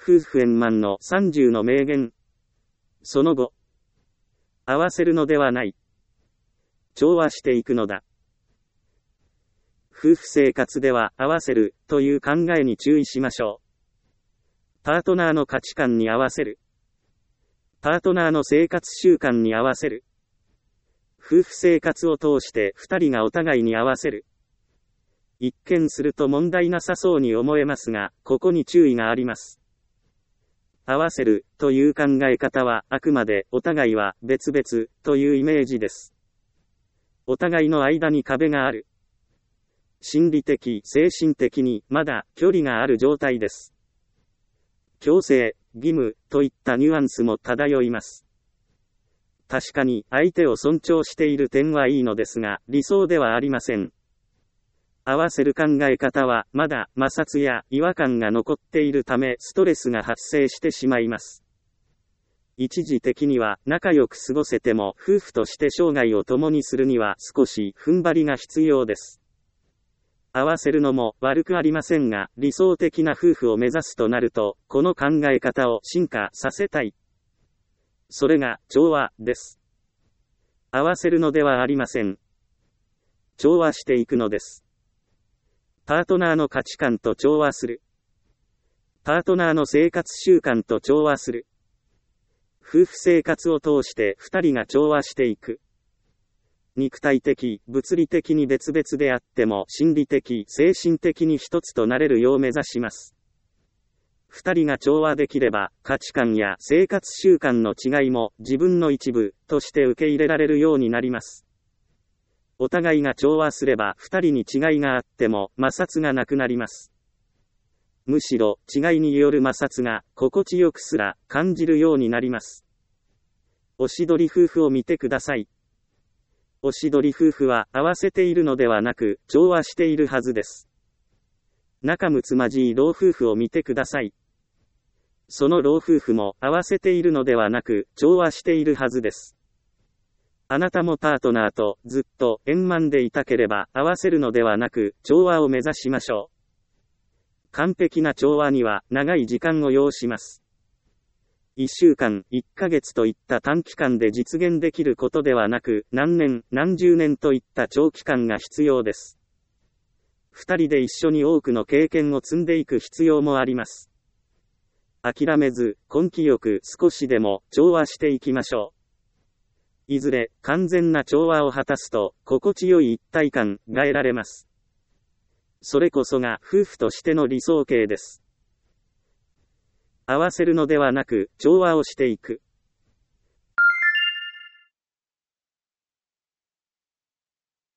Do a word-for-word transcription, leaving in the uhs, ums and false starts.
夫婦円満のさんじゅうの名言。その後、合わせるのではない。調和していくのだ。夫婦生活では合わせるという考えに注意しましょう。パートナーの価値観に合わせる。パートナーの生活習慣に合わせる。夫婦生活を通して二人がお互いに合わせる。一見すると問題なさそうに思えますが、ここに注意があります。合わせるという考え方はあくまでお互いは別々というイメージです。お互いの間に壁がある。心理的、精神的にまだ距離がある状態です。強制、義務といったニュアンスも漂います。確かに相手を尊重している点はいいのですが、理想ではありません。合わせる考え方はまだ摩擦や違和感が残っているためストレスが発生してしまいます。一時的には仲良く過ごせても夫婦として生涯を共にするには少し踏ん張りが必要です。合わせるのも悪くありませんが、理想的な夫婦を目指すとなると、この考え方を進化させたい。それが調和です。合わせるのではありません。調和していくのです。パートナーの価値観と調和する。パートナーの生活習慣と調和する。夫婦生活を通して二人が調和していく。肉体的、物理的に別々であっても心理的、精神的に一つとなれるよう目指します。二人が調和できれば、価値観や生活習慣の違いも自分の一部として受け入れられるようになります。お互いが調和すれば二人に違いがあっても摩擦がなくなります。むしろ違いによる摩擦が心地よくすら感じるようになります。おしどり夫婦を見てください。おしどり夫婦は合わせているのではなく調和しているはずです。仲睦まじい老夫婦を見てください。その老夫婦も合わせているのではなく調和しているはずです。あなたもパートナーとずっと円満でいたければ合わせるのではなく調和を目指しましょう。完璧な調和には長い時間を要します。いっしゅうかん、いっかげつといった短期間で実現できることではなく何年、何十年といった長期間が必要です。二人で一緒に多くの経験を積んでいく必要もあります。諦めず、根気よく少しでも調和していきましょう。いずれ完全な調和を果たすと心地よい一体感が得られます。それこそが夫婦としての理想形です。合わせるのではなく調和をしていく。